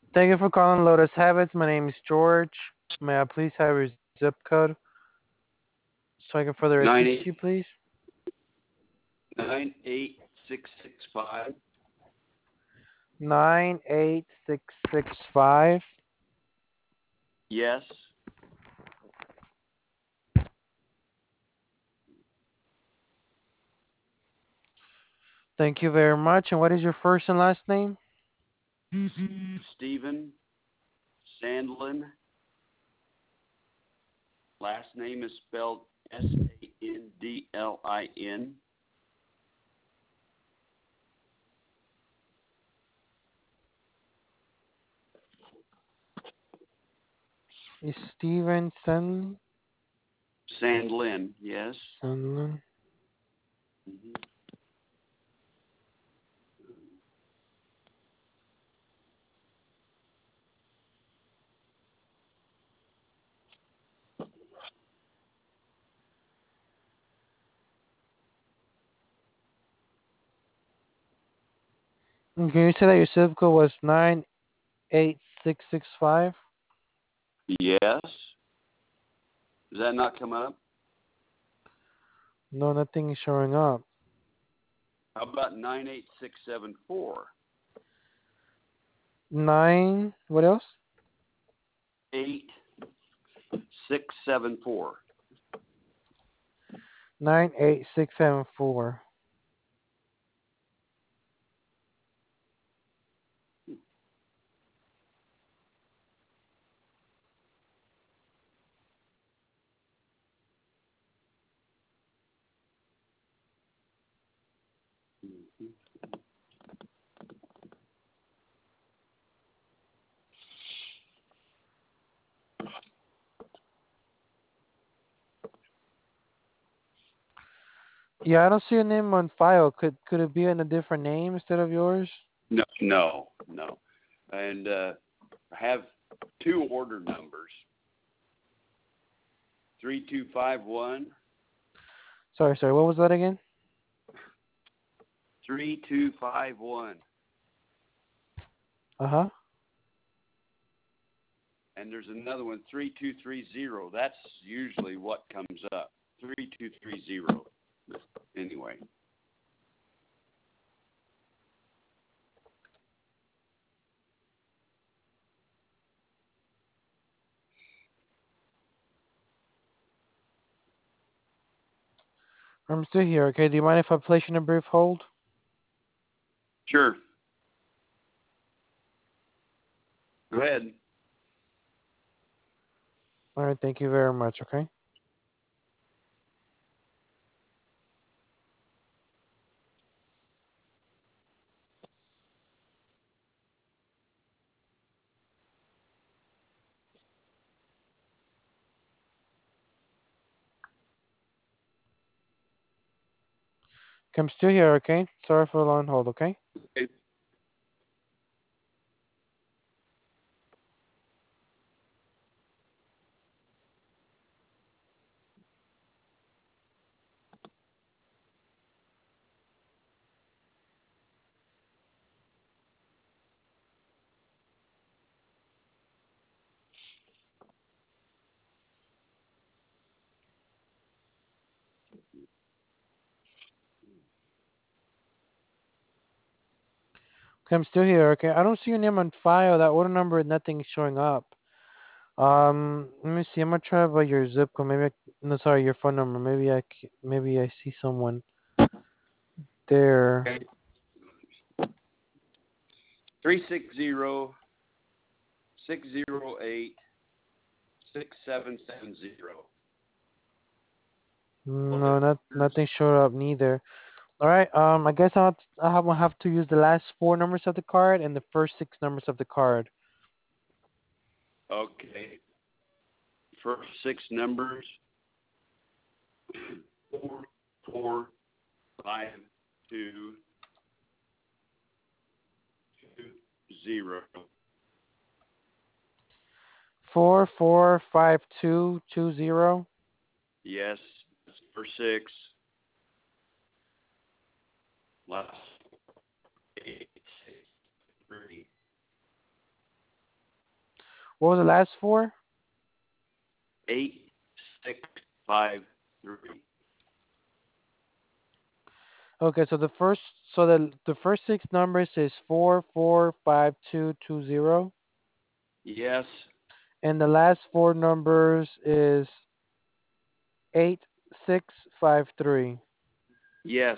Thank you for calling Lotus Habits. My name is George. May I please have your zip code so I can further assist Nine you, eight please? 98665. 98665. Yes. Thank you very much. And what is your first and last name? Stephen Sandlin. Last name is spelled Sandlin. Is Steven Sandlin, yes. Sandlin? hmm Can you say that your zip code was 98665? Yes. Does that not come up? No, nothing is showing up. How about 98674? 9, what else? 8674. 98674. Yeah, I don't see a name on file. Could it be in a different name instead of yours? No, no, no. And I have two order numbers. 3251. Sorry. What was that again? 3251. Uh-huh. And there's another one, 3230. That's usually what comes up. 3230. Anyway. I'm still here, okay? Do you mind if I place you in a brief hold? Sure. Go ahead. All right, thank you very much, okay? Okay, I'm still here, okay? Sorry for the long hold, okay? Okay. Okay, I'm still here, okay? I don't see your name on file. That order number, nothing is showing up. Let me see. I'm gonna try by your zip code. No, sorry, your phone number. Maybe I see someone there. 360 608 6770. No, nothing showed up neither. All right. I guess I'll have to use the last four numbers of the card and the first six numbers of the card. Okay. First six numbers 445220. 445220. Yes, that's first six. Last 863. What was the last four? 8653. Okay, so the first six numbers is 445220, Yes, and the last four numbers is 8653. yes.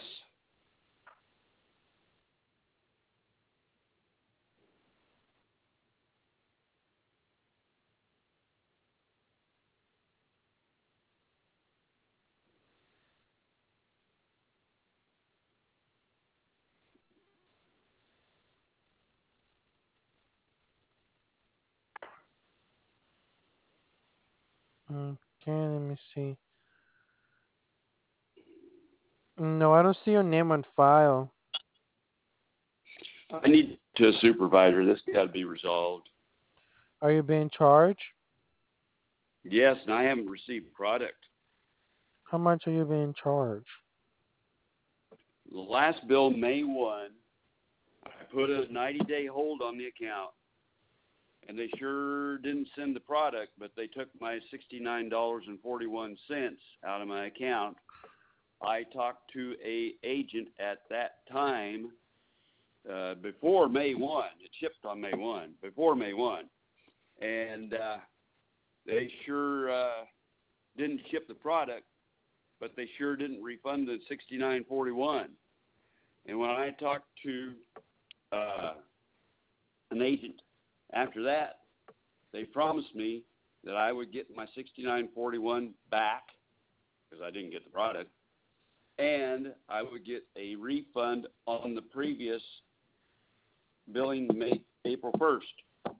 Okay, let me see. No, I don't see your name on file. I need to a supervisor. This got to be resolved. Are you being charged? Yes, and I haven't received product. How much are you being charged? The last bill, May 1, I put a 90-day hold on the account, and they sure didn't send the product, but they took my $69.41 out of my account. I talked to a agent at that time before May 1. It shipped on May 1, before May 1. And they sure didn't ship the product, but they sure didn't refund the $69.41. And when I talked to an agent after that, they promised me that I would get my $69.41 back because I didn't get the product, and I would get a refund on the previous billing April 1st,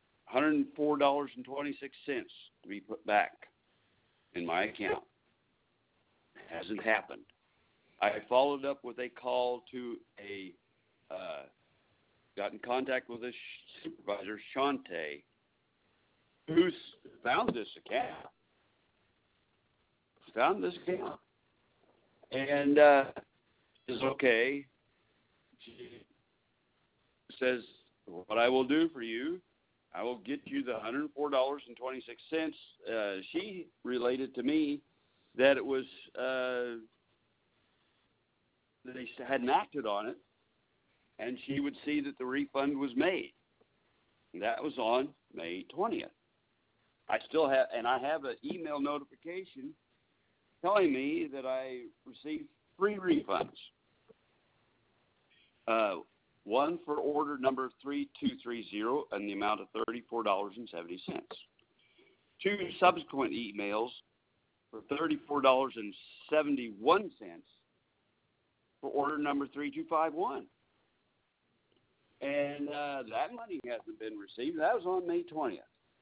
$104.26 to be put back in my account. It hasn't happened. I followed up with a call to got in contact with a supervisor, Shante, who's found this account. And is okay. She says, what I will do for you, I will get you the $104.26. She related to me that it was they hadn't acted on it, and she would see that the refund was made. That was on May 20th. I still have, and I have an email notification telling me that I received 3 refunds. One for order number 3230 in the amount of $34.70. 2 subsequent emails for $34.71 for order number 3251. And that money hasn't been received. That was on May 20th.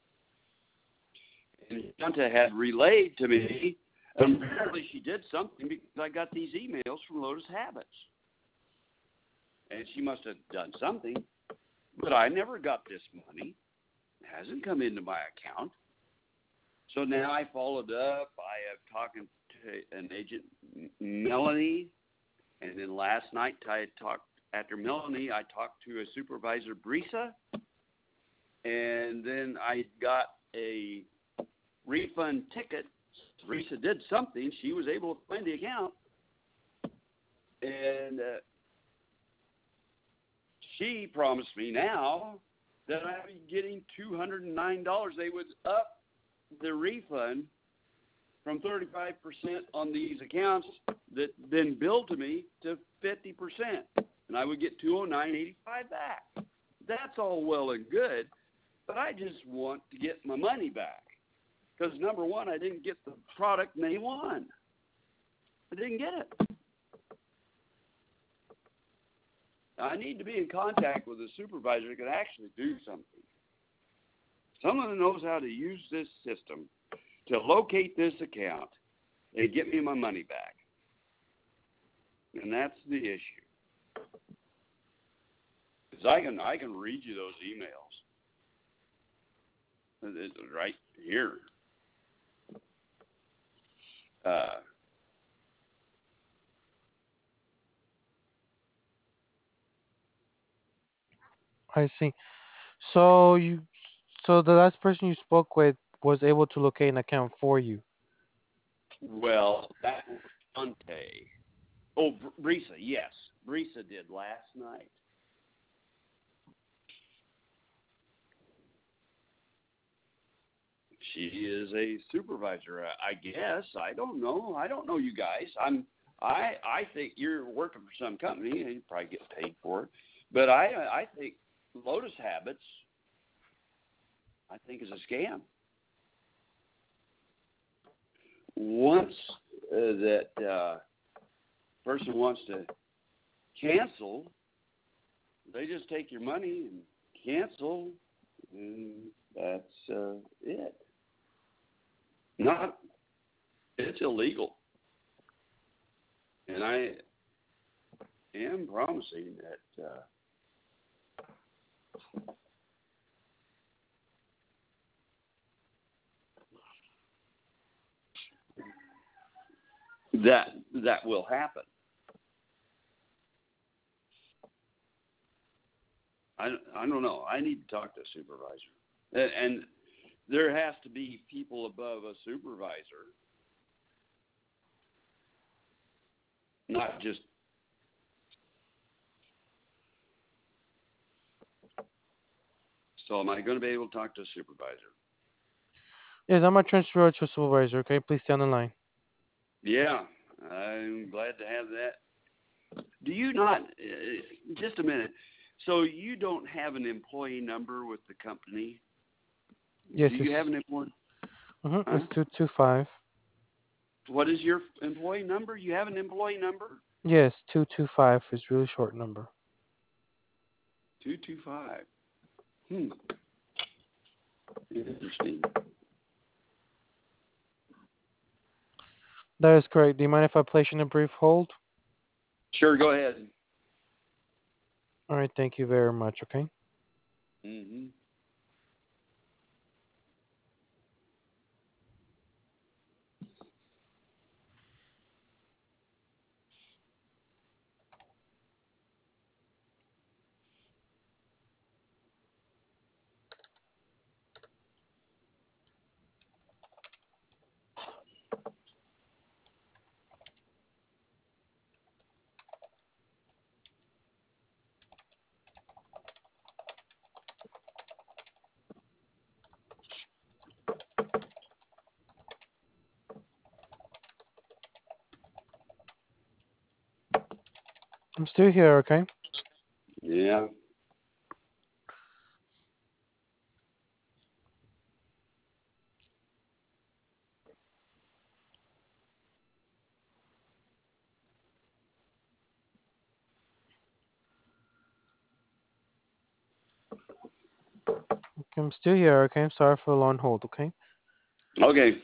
And Shanta had relayed to me, and apparently she did something because I got these emails from Lotus Habits. And she must have done something, but I never got this money. It hasn't come into my account. So now I followed up. I have talking to an agent, Melanie, and then last night I talked, after Melanie, I talked to a supervisor, Brisa, and then I got a refund ticket. Brisa did something. She was able to find the account, and she promised me now that I'd be getting $209. They would up the refund from 35% on these accounts that then billed to me to 50%, and I would get $209.85 back. That's all well and good, but I just want to get my money back because, number one, I didn't get the product May 1. I didn't get it. I need to be in contact with a supervisor that can actually do something. Someone that knows how to use this system to locate this account and get me my money back. And that's the issue. Because I can read you those emails. It's right here. I see. So So the last person you spoke with was able to locate an account for you. Well, that was Dante. Oh, Brisa, yes. Brisa did last night. She is a supervisor, I guess. I don't know. I don't know you guys. I think you're working for some company and you probably get paid for it. But I think Lotus Habits, I think, is a scam. Once that person wants to cancel, they just take your money and cancel, and that's it. Not, it's illegal, and I am promising that that will happen. I don't know. I need to talk to a supervisor, and there has to be people above a supervisor, not just. So, am I going to be able to talk to a supervisor? Yes, I'm gonna transfer you to a supervisor. Okay, please stay on the line. Yeah, I'm glad to have that. Do you not? Just a minute. So you don't have an employee number with the company? Do Yes, you have an employee? Huh? it's 225. What is your employee number? You have an employee number? Yes, 225 is really short number. 225. Hmm. Interesting. That is correct. Do you mind if I place you in a brief hold? Sure, go ahead. All right, thank you very much. Okay. Mm-hmm. I'm still here. Okay. Yeah. Okay, I'm still here. Okay. I'm sorry for the long hold. Okay. Okay.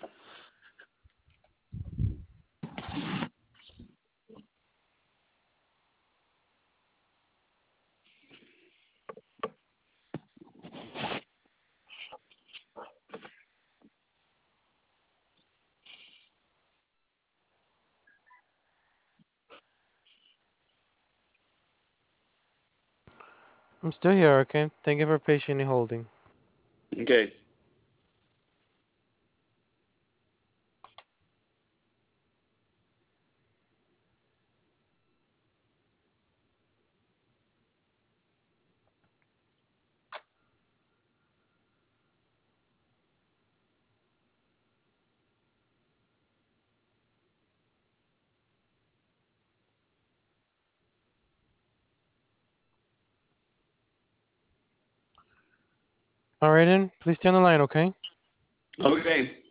I'm still here. Okay. Thank you for patiently holding. Okay. All right, then. Please stay on the line. Okay. Okay.